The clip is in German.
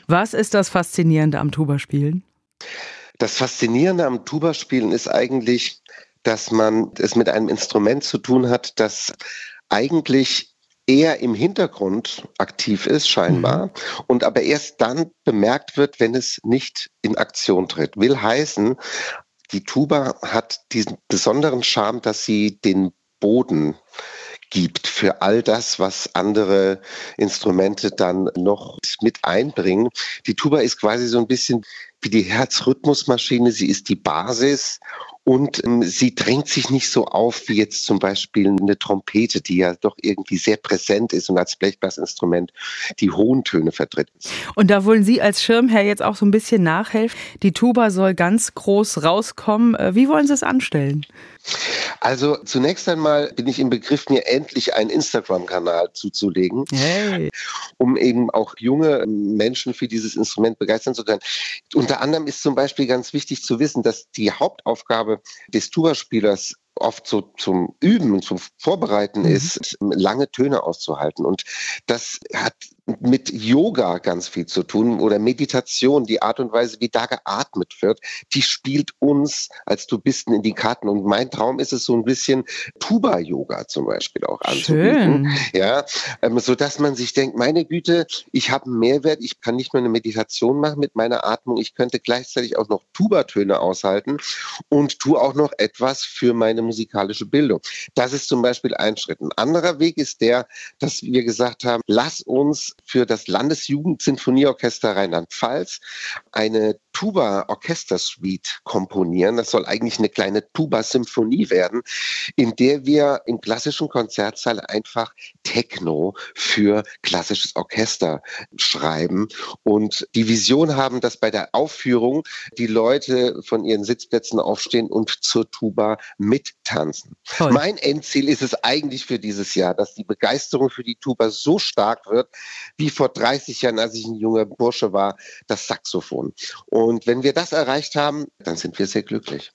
Was ist das Faszinierende am Tuba-Spielen? Das Faszinierende am Tuba-Spielen ist eigentlich, dass man es mit einem Instrument zu tun hat, das eigentlich eher im Hintergrund aktiv ist, Mhm. scheinbar, und aber erst dann bemerkt wird, wenn es nicht in Aktion tritt. Will heißen, die Tuba hat diesen besonderen Charme, dass sie den Boden gibt für all das, was andere Instrumente dann noch mit einbringen. Die Tuba ist quasi so ein bisschen wie die Herzrhythmusmaschine. Sie ist die Basis und sie drängt sich nicht so auf wie jetzt zum Beispiel eine Trompete, die ja doch irgendwie sehr präsent ist und als Blechblasinstrument die hohen Töne vertritt. Und da wollen Sie als Schirmherr jetzt auch so ein bisschen nachhelfen. Die Tuba soll ganz groß rauskommen. Wie wollen Sie es anstellen? Also zunächst einmal bin ich im Begriff, mir endlich einen Instagram-Kanal zuzulegen, Hey. um eben auch junge Menschen für dieses Instrument begeistern zu können. Unter anderem ist zum Beispiel ganz wichtig zu wissen, dass die Hauptaufgabe des Tuba-Spielers oft so zum Üben und zum Vorbereiten Mhm. ist, lange Töne auszuhalten. Und das hat mit Yoga ganz viel zu tun oder Meditation, die Art und Weise, wie da geatmet wird, die spielt uns als Tubisten in die Karten. Und mein Traum ist es, so ein bisschen Tuba-Yoga zum Beispiel auch anzubieten, Schön. ja, so dass man sich denkt, meine Güte, ich habe einen Mehrwert, ich kann nicht nur eine Meditation machen mit meiner Atmung, ich könnte gleichzeitig auch noch Tubatöne aushalten und tue auch noch etwas für meine musikalische Bildung. Das ist zum Beispiel ein Schritt. Ein anderer Weg ist der, dass wir gesagt haben, lass uns für das Landesjugendsinfonieorchester Rheinland-Pfalz eine Tuba-Orchester-Suite komponieren. Das soll eigentlich eine kleine Tuba-Symphonie werden, in der wir im klassischen Konzertsaal einfach Techno für klassisches Orchester schreiben und die Vision haben, dass bei der Aufführung die Leute von ihren Sitzplätzen aufstehen und zur Tuba mittanzen. Toll. Mein Endziel ist es eigentlich für dieses Jahr, dass die Begeisterung für die Tuba so stark wird, wie vor 30 Jahren, als ich ein junger Bursche war, das Saxophon. Und wenn wir das erreicht haben, dann sind wir sehr glücklich.